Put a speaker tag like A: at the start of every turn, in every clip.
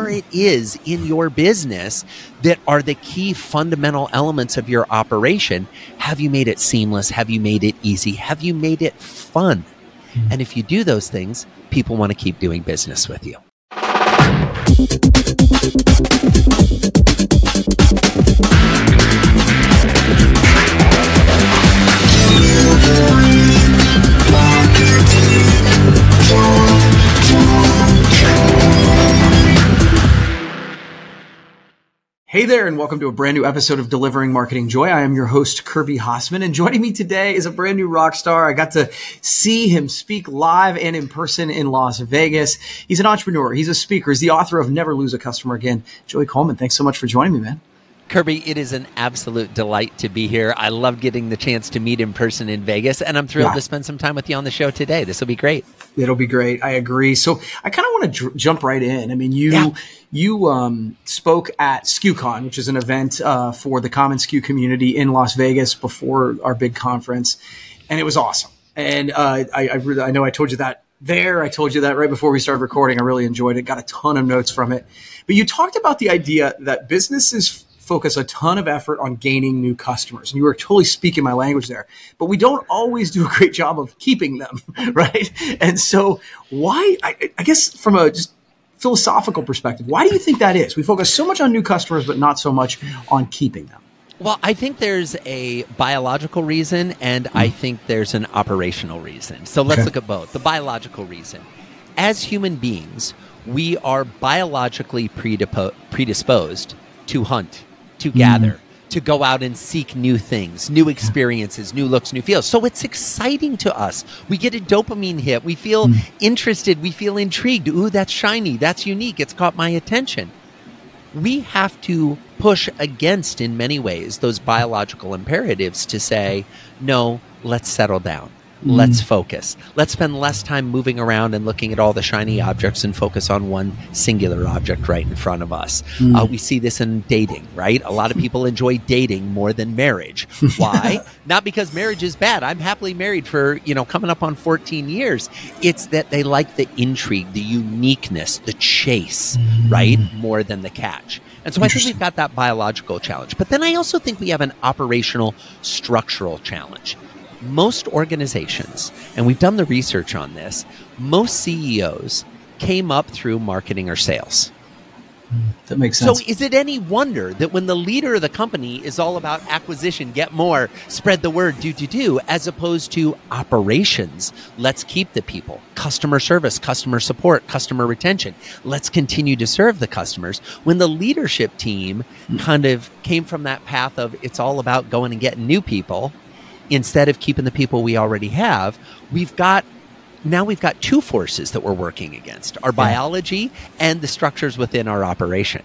A: whatever it is in your business that are the key fundamental elements of your operation, have you made it seamless? Have you made it easy? Have you made it fun? And if you do those things, people want to keep doing business with you.
B: Hey there, and welcome to a brand new episode of Delivering Marketing Joy. I am your host, Kirby Hasseman, and joining me today is a brand new rock star. I got to see him speak live and in person in Las Vegas. He's an entrepreneur. He's a speaker. He's the author of Never Lose a Customer Again. Joey Coleman, thanks so much for joining me, man.
A: Kirby, it is an absolute delight to be here. I love getting the chance to meet in person in Vegas, and I'm thrilled to spend some time with you on the show today. This will be great.
B: It'll be great. I agree. So I kind of want to jump right in. I mean, you spoke at SKUCon, which is an event for the Common SKU community in Las Vegas before our big conference, and it was awesome. And I know I told you that there. I told you that right before we started recording. I really enjoyed it. Got a ton of notes from it. But you talked about the idea that businesses focus a ton of effort on gaining new customers. And you were totally speaking my language there. But we don't always do a great job of keeping them, right? And so why, I guess from a just philosophical perspective, why do you think that is? We focus so much on new customers, but not so much on keeping them.
A: Well, I think there's a biological reason, and I think there's an operational reason. So let's look at both. The biological reason. As human beings, we are biologically predisposed to hunt, to gather, to go out and seek new things, new experiences, new looks, new feels. So it's exciting to us. We get a dopamine hit. We feel interested. We feel intrigued. Ooh, that's shiny. That's unique. It's caught my attention. We have to push against, in many ways, those biological imperatives to say, no, let's settle down. Let's focus. Let's spend less time moving around and looking at all the shiny objects and focus on one singular object right in front of us. We see this in dating, right? A lot of people enjoy dating more than marriage. Why? Not because marriage is bad. I'm happily married for, coming up on 14 years. It's that they like the intrigue, the uniqueness, the chase, right? More than the catch. And so I think we've got that biological challenge. But then I also think we have an operational, structural challenge. Most organizations, and we've done the research on this, most CEOs came up through marketing or sales.
B: That makes sense.
A: So is it any wonder that when the leader of the company is all about acquisition, get more, spread the word, do, as opposed to operations, let's keep the people, customer service, customer support, customer retention, let's continue to serve the customers. When the leadership team kind of came from that path of it's all about going and getting new people, instead of keeping the people we already have, we've got two forces that we're working against, our biology and the structures within our operation.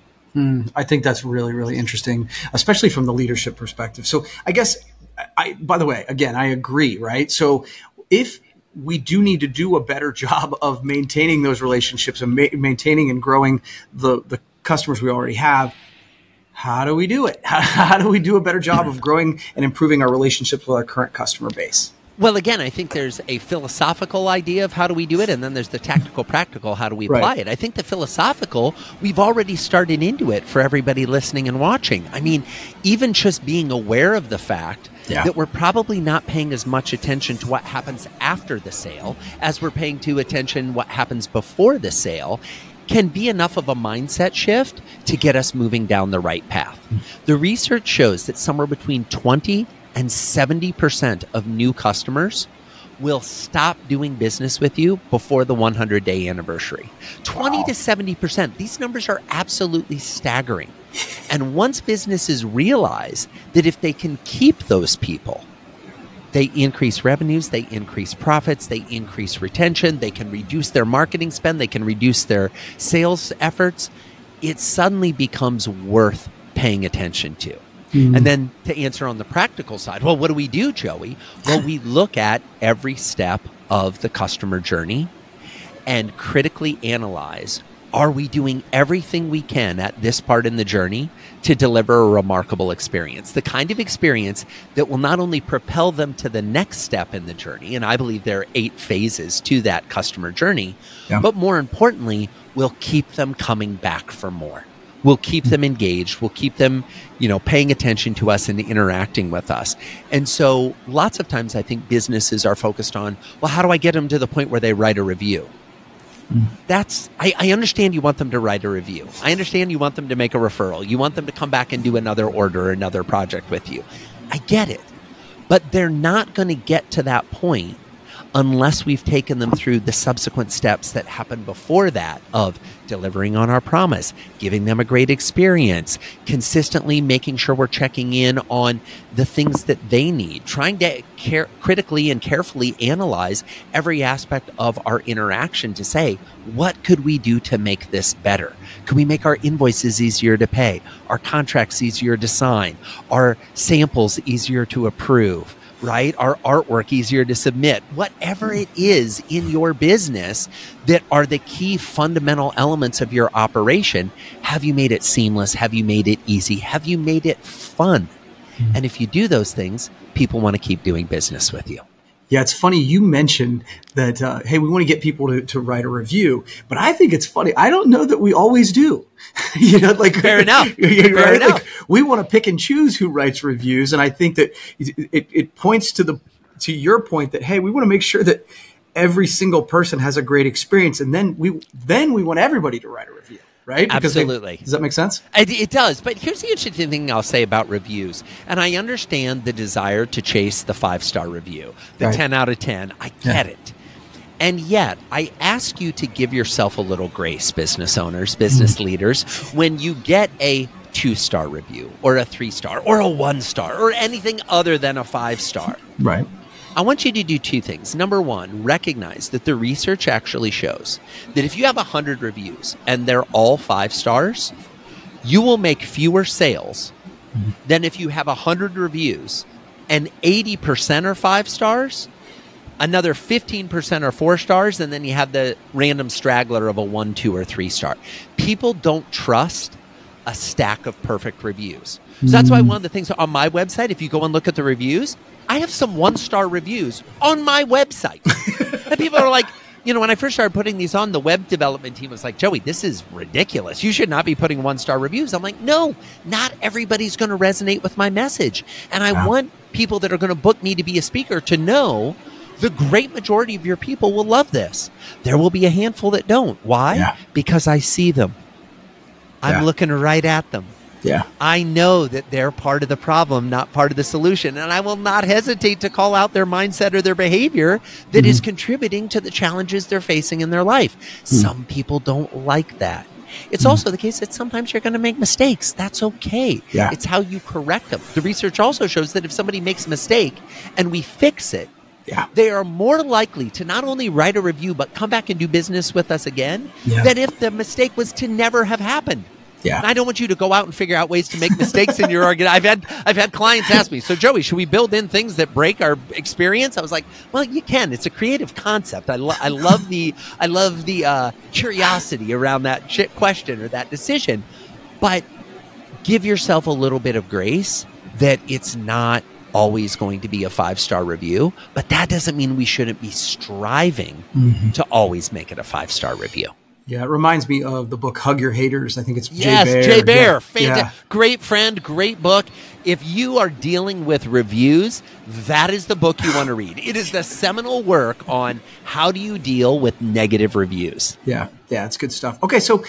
B: I think that's really, really interesting, especially from the leadership perspective. So I guess, by the way, again, I agree, right? So if we do need to do a better job of maintaining those relationships and maintaining and growing the customers we already have, how do we do it? How do we do a better job of growing and improving our relationships with our current customer base?
A: Well, again, I think there's a philosophical idea of how do we do it, and then there's the tactical, practical, how do we apply it? I think the philosophical, we've already started into it for everybody listening and watching. I mean, even just being aware of the fact that we're probably not paying as much attention to what happens after the sale as we're paying attention what happens before the sale can be enough of a mindset shift to get us moving down the right path. The research shows that somewhere between 20 and 70% of new customers will stop doing business with you before the 100-day anniversary. 20 to 70%. These numbers are absolutely staggering. And once businesses realize that if they can keep those people, they increase revenues, they increase profits, they increase retention, they can reduce their marketing spend, they can reduce their sales efforts. It suddenly becomes worth paying attention to. And then to answer on the practical side, well, what do we do, Joey? Well, we look at every step of the customer journey and critically analyze are we doing everything we can at this part in the journey to deliver a remarkable experience? The kind of experience that will not only propel them to the next step in the journey, and I believe there are 8 phases to that customer journey, but more importantly, will keep them coming back for more. We'll keep them engaged. We'll keep them, paying attention to us and interacting with us. And so lots of times I think businesses are focused on, well, how do I get them to the point where they write a review? I understand you want them to write a review. I understand you want them to make a referral. You want them to come back and do another order or another project with you. I get it. But they're not going to get to that point unless we've taken them through the subsequent steps that happen before that of delivering on our promise, giving them a great experience, consistently making sure we're checking in on the things that they need, trying to critically and carefully analyze every aspect of our interaction to say, what could we do to make this better? Could we make our invoices easier to pay, our contracts easier to sign, our samples easier to approve? Right? Our artwork easier to submit, whatever it is in your business that are the key fundamental elements of your operation. Have you made it seamless? Have you made it easy? Have you made it fun? And if you do those things, people want to keep doing business with you.
B: Yeah, it's funny you mentioned that, hey, we want to get people to write a review, but I think it's funny. I don't know that we always do.
A: Fair enough.
B: Fair enough. Like, we want to pick and choose who writes reviews. And I think that it points to your point that, hey, we want to make sure that every single person has a great experience. And then we want everybody to write a review. Right?
A: Absolutely.
B: Does that make sense?
A: It does. But here's the interesting thing I'll say about reviews. And I understand the desire to chase the 5-star review, the 10 out of 10. I get it. And yet, I ask you to give yourself a little grace, business owners, business leaders, when you get a 2-star review or a 3-star or a 1-star or anything other than a 5-star.
B: Right.
A: I want you to do 2 things. Number 1, recognize that the research actually shows that if you have 100 reviews and they're all 5 stars, you will make fewer sales than if you have 100 reviews and 80% are 5 stars, another 15% are 4 stars, and then you have the random straggler of a 1, 2, or 3-star. People don't trust a stack of perfect reviews. So that's why one of the things on my website, if you go and look at the reviews, I have some 1-star reviews on my website. And people are like, when I first started putting these on, the web development team was like, Joey, this is ridiculous. You should not be putting 1-star reviews. I'm like, no, not everybody's going to resonate with my message. And I want people that are going to book me to be a speaker to know the great majority of your people will love this. There will be a handful that don't. Why?
B: Yeah.
A: Because I see them. I'm looking right at them.
B: Yeah.
A: I know that they're part of the problem, not part of the solution. And I will not hesitate to call out their mindset or their behavior that is contributing to the challenges they're facing in their life. Some people don't like that. It's also the case that sometimes you're going to make mistakes. That's okay.
B: Yeah.
A: It's how you correct them. The research also shows that if somebody makes a mistake and we fix it, they are more likely to not only write a review, but come back and do business with us again than if the mistake was to never have happened.
B: Yeah.
A: And I don't want you to go out and figure out ways to make mistakes in your organization. I've had clients ask me, so Joey, should we build in things that break our experience? I was like, well, you can. It's a creative concept. I love the curiosity around that question or that decision. But give yourself a little bit of grace that it's not always going to be a 5-star review, but that doesn't mean we shouldn't be striving to always make it a 5-star review.
B: Yeah, it reminds me of the book Hug Your Haters. I think it's
A: Jay Baer. Great friend, great book. If you are dealing with reviews, that is the book you want to read. It is the seminal work on how do you deal with negative reviews.
B: Yeah, it's good stuff. Okay, so,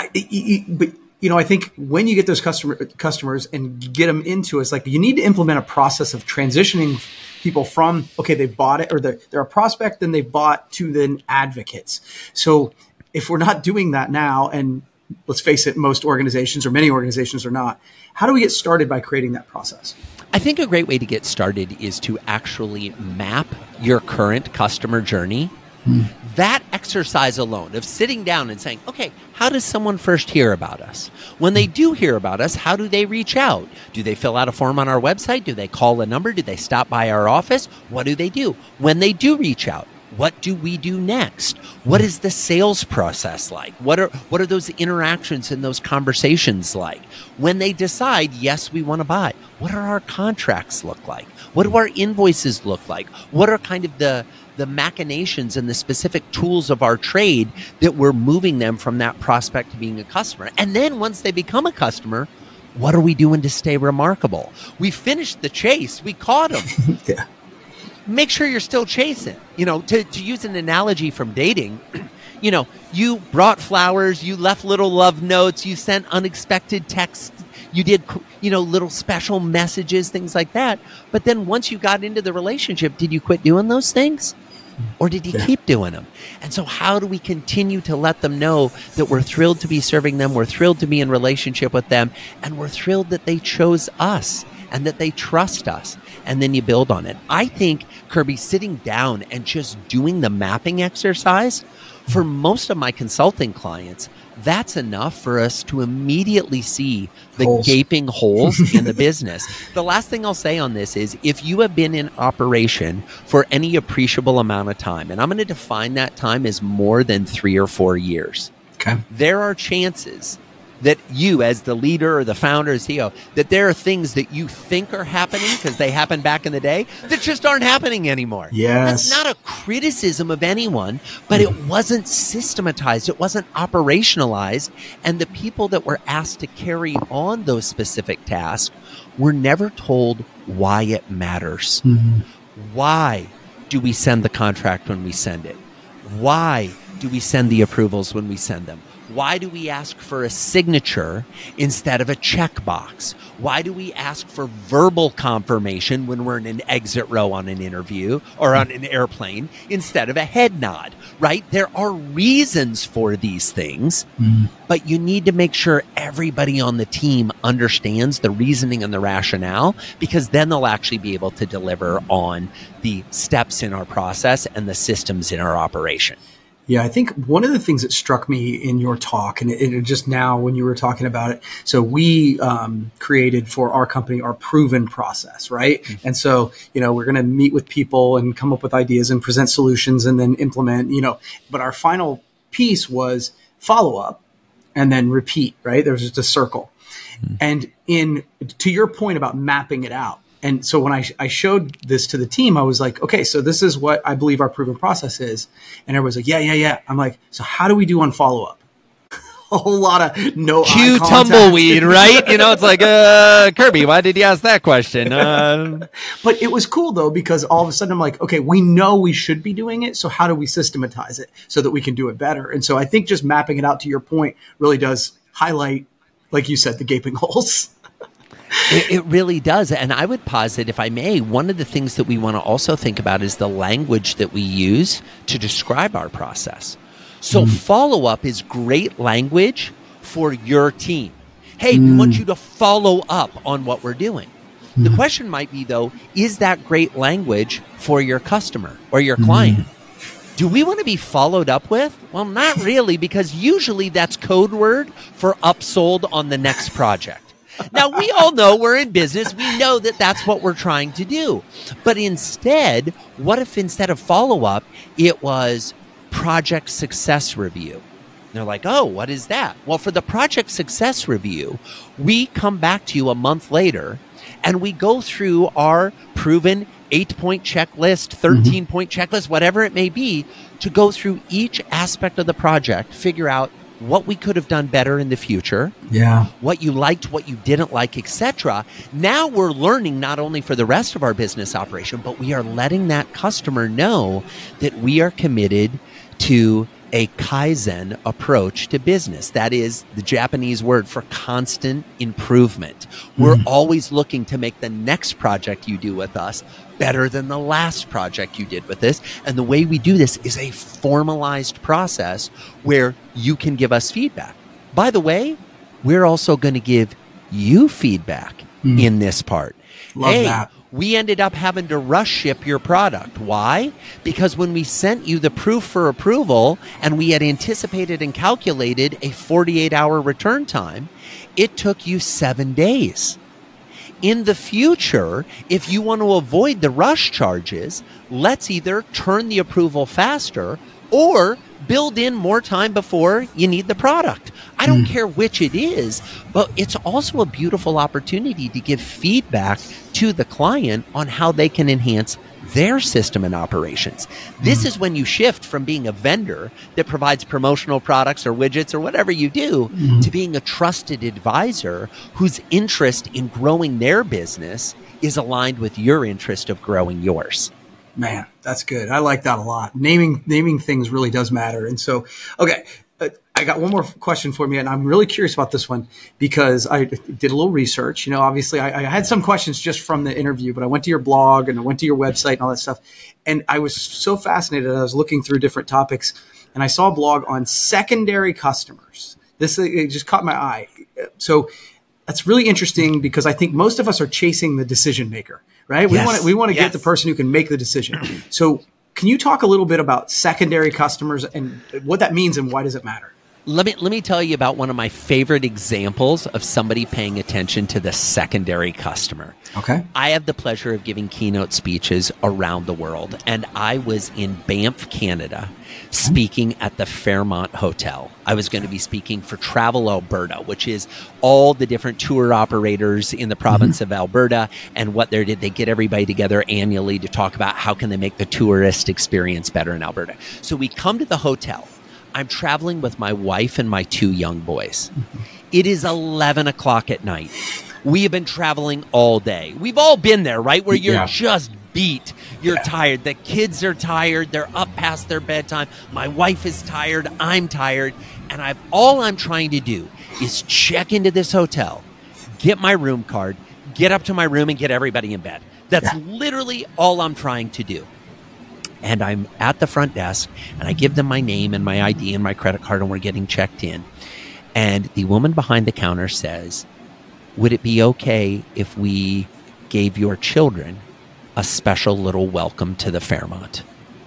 B: I think when you get those customers and get them into it, it's like you need to implement a process of transitioning people from, okay, they bought it, or they're a prospect, then they bought, to then advocates. So if we're not doing that now, and let's face it, most organizations or many organizations are not, how do we get started by creating that process?
A: I think a great way to get started is to actually map your current customer journey. That exercise alone of sitting down and saying, okay, how does someone first hear about us? When they do hear about us, how do they reach out? Do they fill out a form on our website? Do they call a number? Do they stop by our office? What do they do? When they do reach out, What do we do next? What is the sales process like? What are those interactions and those conversations like? When they decide, yes, we want to buy, what are our contracts look like? What do our invoices look like? What are kind of the machinations and the specific tools of our trade that we're moving them from that prospect to being a customer? And then once they become a customer, what are we doing to stay remarkable? We finished the chase. We caught them.
B: Yeah.
A: Make sure you're still chasing. To use an analogy from dating, you brought flowers, you left little love notes, you sent unexpected texts, you did, little special messages, things like that. But then once you got into the relationship, did you quit doing those things? Or did you keep doing them? And so how do we continue to let them know that we're thrilled to be serving them, we're thrilled to be in relationship with them, and we're thrilled that they chose us and that they trust us? And then you build on it. I think, Kirby, sitting down and just doing the mapping exercise, for most of my consulting clients, that's enough for us to immediately see the gaping holes in the business. The last thing I'll say on this is, if you have been in operation for any appreciable amount of time, and I'm going to define that time as more than 3 or 4 years, there are chances that you, as the leader or the founder or CEO, that there are things that you think are happening because they happened back in the day that just aren't happening anymore.
B: Yes.
A: That's not a criticism of anyone, but it wasn't systematized. It wasn't operationalized. And the people that were asked to carry on those specific tasks were never told why it matters. Mm-hmm. Why do we send the contract when we send it? Why do we send the approvals when we send them? Why do we ask for a signature instead of a checkbox? Why do we ask for verbal confirmation when we're in an exit row on an interview or on an airplane instead of a head nod, right? There are reasons for these things, but you need to make sure everybody on the team understands the reasoning and the rationale, because then they'll actually be able to deliver on the steps in our process and the systems in our operation.
B: Yeah, I think one of the things that struck me in your talk, and it just now when you were talking about it, so we created for our company our proven process, right? Mm-hmm. And so, we're going to meet with people and come up with ideas and present solutions and then implement, but our final piece was follow up and then repeat, right? There's just a circle. Mm-hmm. And to your point about mapping it out, and so when I showed this to the team, I was like, okay, so this is what I believe our proven process is. And everybody's like, yeah. I'm like, so how do we do on follow-up? A whole lot of no
A: cue
B: eye contact.
A: Tumbleweed, right? It's like, Kirby, why did you ask that question?
B: But it was cool, though, because all of a sudden I'm like, okay, we know we should be doing it. So how do we systematize it so that we can do it better? And so I think just mapping it out, to your point, really does highlight, like you said, the gaping holes.
A: It really does. And I would posit, if I may, one of the things that we want to also think about is the language that we use to describe our process. So follow-up is great language for your team. Hey, we want you to follow up on what we're doing. The question might be, though, is that great language for your customer or your client? Do we want to be followed up with? Well, not really, because usually that's code word for upsold on the next project. Now, we all know we're in business. We know that that's what we're trying to do. But instead, what if instead of follow-up, it was project success review? And they're like, oh, what is that? Well, for the project success review, we come back to you a month later, and we go through our proven 8-point checklist, 13-point checklist, whatever it may be, to go through each aspect of the project, figure out what we could have done better in the future, what you liked, what you didn't like, etc. Now we're learning not only for the rest of our business operation, but we are letting that customer know that we are committed to a Kaizen approach to business. That is the Japanese word for constant improvement. We're always looking to make the next project you do with us better than the last project you did with this. And the way we do this is a formalized process where you can give us feedback. By the way, we're also going to give you feedback in this part.
B: Love that.
A: We ended up having to rush ship your product. Why? Because when we sent you the proof for approval and we had anticipated and calculated a 48-hour return time, it took you 7 days. In the future, if you want to avoid the rush charges, let's either turn the approval faster or build in more time before you need the product. I don't care which it is, but it's also a beautiful opportunity to give feedback to the client on how they can enhance their system and operations. This is when you shift from being a vendor that provides promotional products or widgets or whatever you do to being a trusted advisor whose interest in growing their business is aligned with your interest of growing yours.
B: Man, that's good. I like that a lot. Naming things really does matter. And so, okay, I got one more question for you, and I'm really curious about this one because I did a little research. You know, obviously I had some questions just from the interview, but I went to your blog and I went to your website and all that stuff. And I was so fascinated. I was looking through different topics, and I saw a blog on secondary customers. It just caught my eye. So that's really interesting because I think most of us are chasing the decision maker, right?
A: Yes.
B: We want to get the person who can make the decision. So can you talk a little bit about secondary customers and what that means and why does it matter?
A: Let me tell you about one of my favorite examples of somebody paying attention to the secondary customer.
B: Okay.
A: I have the pleasure of giving keynote speeches around the world, and I was in Banff, Canada, speaking at the Fairmont Hotel. I was going to be speaking for Travel Alberta, which is all the different tour operators in the province of Alberta, and what they did, they get everybody together annually to talk about how can they make the tourist experience better in Alberta. So we come to the hotel. I'm traveling with my wife and my 2 young boys. It is 11 o'clock at night. We have been traveling all day. We've all been there, right? Where you're just beat. You're tired. The kids are tired. They're up past their bedtime. My wife is tired. I'm tired. And all I'm trying to do is check into this hotel, get my room card, get up to my room, and get everybody in bed. That's literally all I'm trying to do. And I'm at the front desk, and I give them my name and my ID and my credit card, and we're getting checked in. And the woman behind the counter says, would it be okay if we gave your children a special little welcome to the Fairmont?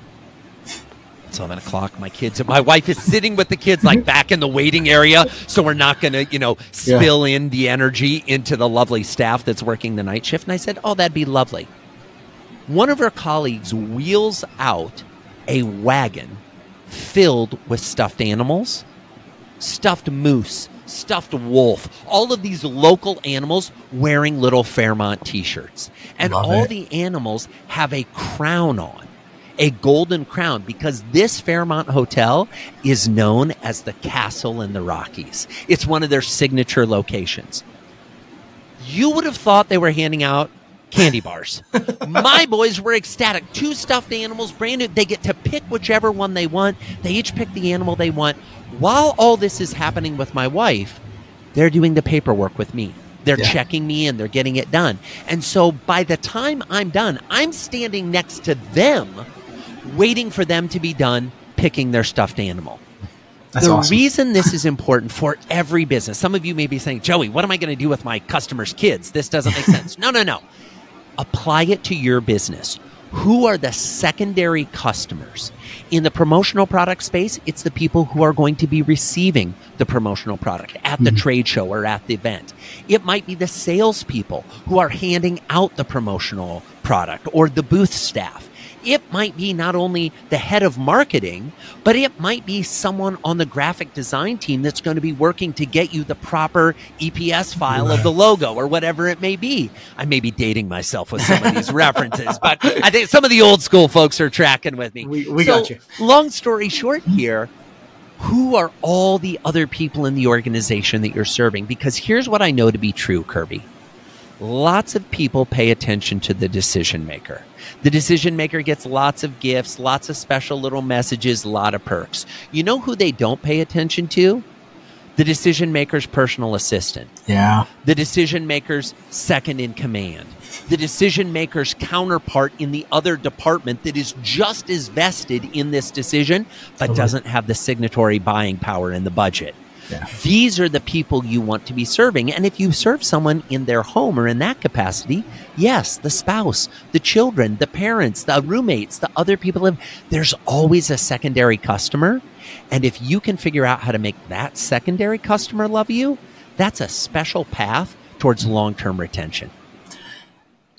A: It's 11 o'clock. My wife is sitting with the kids like back in the waiting area, so we're not going to, spill in the energy into the lovely staff that's working the night shift. And I said, oh, that'd be lovely. One of her colleagues wheels out a wagon filled with stuffed animals, stuffed moose, stuffed wolf, all of these local animals wearing little Fairmont t-shirts. And all the animals have a crown on, a golden crown, because this Fairmont Hotel is known as the Castle in the Rockies. It's one of their signature locations. You would have thought they were handing out candy bars. My boys were ecstatic. 2 stuffed animals, brand new. They get to pick whichever one they want. They each pick the animal they want. While all this is happening with my wife, they're doing the paperwork with me. They're checking me in. They're getting it done. And so by the time I'm done, I'm standing next to them, waiting for them to be done picking their stuffed animal.
B: That's
A: the
B: awesome.
A: reason this is important for every business, some of you may be saying, Joey, what am I going to do with my customers' kids? This doesn't make sense. No. Apply it to your business. Who are the secondary customers? In the promotional product space, it's the people who are going to be receiving the promotional product at the trade show or at the event. It might be the salespeople who are handing out the promotional product or the booth staff. It might be not only the head of marketing, but it might be someone on the graphic design team that's going to be working to get you the proper EPS file of the logo or whatever it may be. I may be dating myself with some of these references, but I think some of the old school folks are tracking with me.
B: We got you.
A: Long story short here, who are all the other people in the organization that you're serving? Because here's what I know to be true, Kirby. Lots of people pay attention to the decision maker. The decision maker gets lots of gifts, lots of special little messages, a lot of perks. You know who they don't pay attention to? The decision maker's personal assistant.
B: Yeah.
A: The decision maker's second in command. The decision maker's counterpart in the other department that is just as vested in this decision, but doesn't have the signatory buying power in the budget.
B: Yeah.
A: These are the people you want to be serving. And if you serve someone in their home or in that capacity, yes, the spouse, the children, the parents, the roommates, the other people, there's always a secondary customer. And if you can figure out how to make that secondary customer love you, that's a special path towards long-term retention.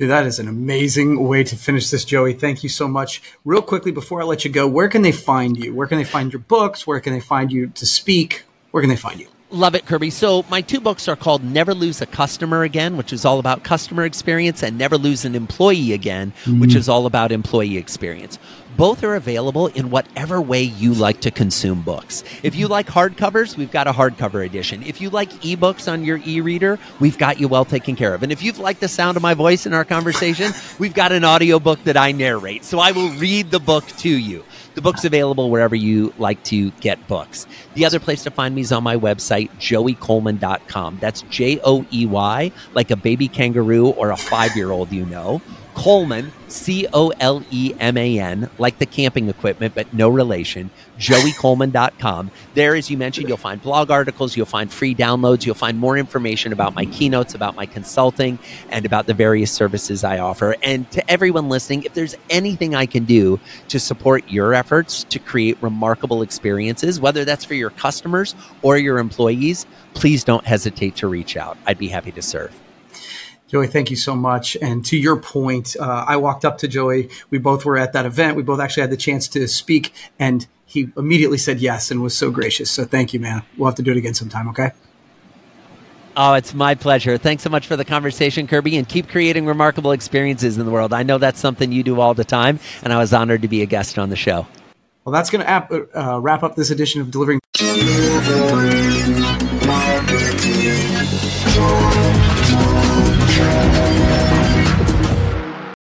B: Dude, that is an amazing way to finish this, Joey. Thank you so much. Real quickly, before I let you go, where can they find you? Where can they find your books? Where can they find you to speak? Where can they find you?
A: Love it, Kirby. So my 2 books are called Never Lose a Customer Again, which is all about customer experience, and Never Lose an Employee Again, which is all about employee experience. Both are available in whatever way you like to consume books. If you like hardcovers, we've got a hardcover edition. If you like ebooks on your e-reader, we've got you well taken care of. And if you've liked the sound of my voice in our conversation, we've got an audiobook that I narrate. So I will read the book to you. The book's available wherever you like to get books. The other place to find me is on my website, joeycoleman.com. That's Joey, like a baby kangaroo or a 5-year-old, Coleman, Coleman, like the camping equipment, but no relation, joeycoleman.com. There, as you mentioned, you'll find blog articles, you'll find free downloads, you'll find more information about my keynotes, about my consulting, and about the various services I offer. And to everyone listening, if there's anything I can do to support your efforts to create remarkable experiences, whether that's for your customers or your employees, please don't hesitate to reach out. I'd be happy to serve.
B: Joey, thank you so much. And to your point, I walked up to Joey. We both were at that event. We both actually had the chance to speak, and he immediately said yes and was so gracious. So thank you, man. We'll have to do it again sometime, okay?
A: Oh, it's my pleasure. Thanks so much for the conversation, Kirby, and keep creating remarkable experiences in the world. I know that's something you do all the time, and I was honored to be a guest on the show.
B: Well, that's going to wrap up this edition of Delivering Marketing.